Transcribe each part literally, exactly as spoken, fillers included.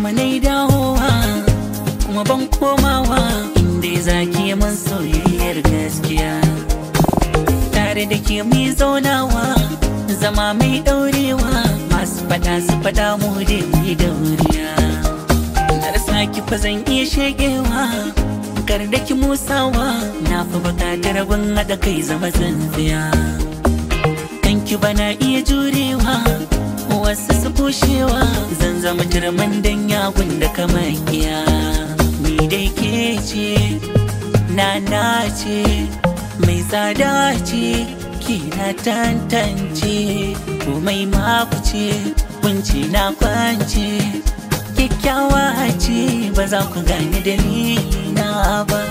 kuma na dawowa kuma ban komawa inda zaki man soyayyar gaskiya tare da ke mai zaunawa zama mai daurewa masu fada su fada mu da mai dauriya na rasa ki fa zan iya shegewa kar da ki musawa na fi bukatar gun haɗa kai zama tsintsiya kanki bana iya jurewa wasu su kushewa zan zama turman dan yagun da kamar iya ni dai ke ce na na ce mai tsada ce ki na tantance komai maku ce kunci na kwance kyakkyawa ce ba za ku gane dalilina ba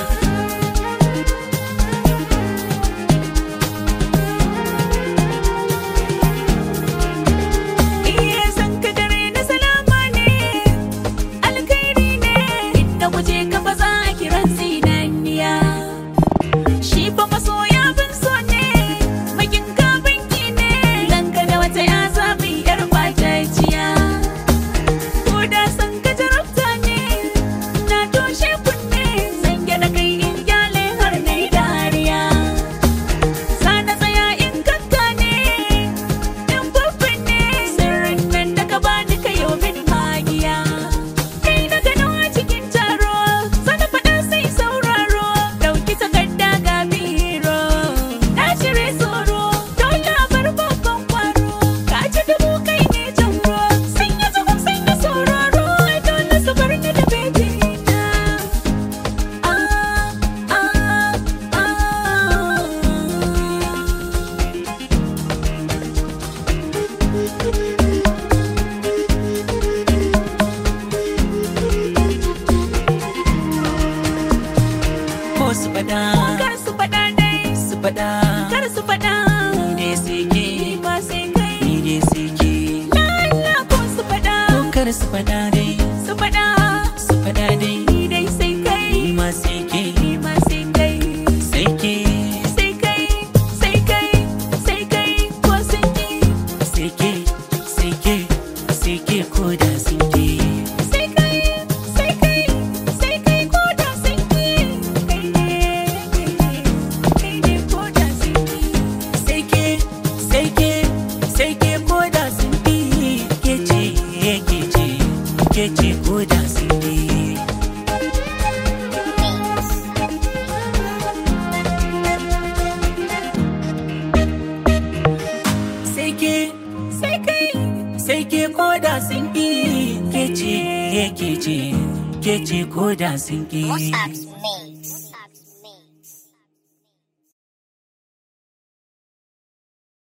su fada kar su fada dai su fada kar su fada ni dai sai ke ba sai kai ni dai sai ke la ko su fada kar su fada dai su fada su fada dai ni dai sai kai ni ma sai ke ni ma sai kai sai ke sai kai sai kai sai kai ko sai ke sai ke sai ke sai ke ko da sai ke Kece ko da sindi sai ke sai kai sai ke ko da sindi kece kece kece ko da sindi